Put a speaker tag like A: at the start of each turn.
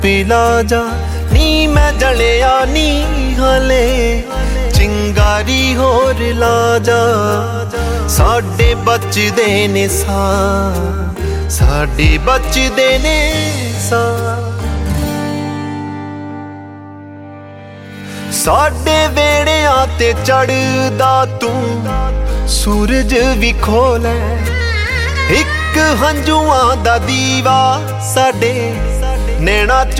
A: पिला जा नी मैं जलिया नी हले चिंगारी होर ला जा साडे बचदे ने सा साडे बचदे ने सा साडे वेड़ियां ते चढ़दा तू सूरज भी खोले एक हंजुआं दा दीवा साडे नैना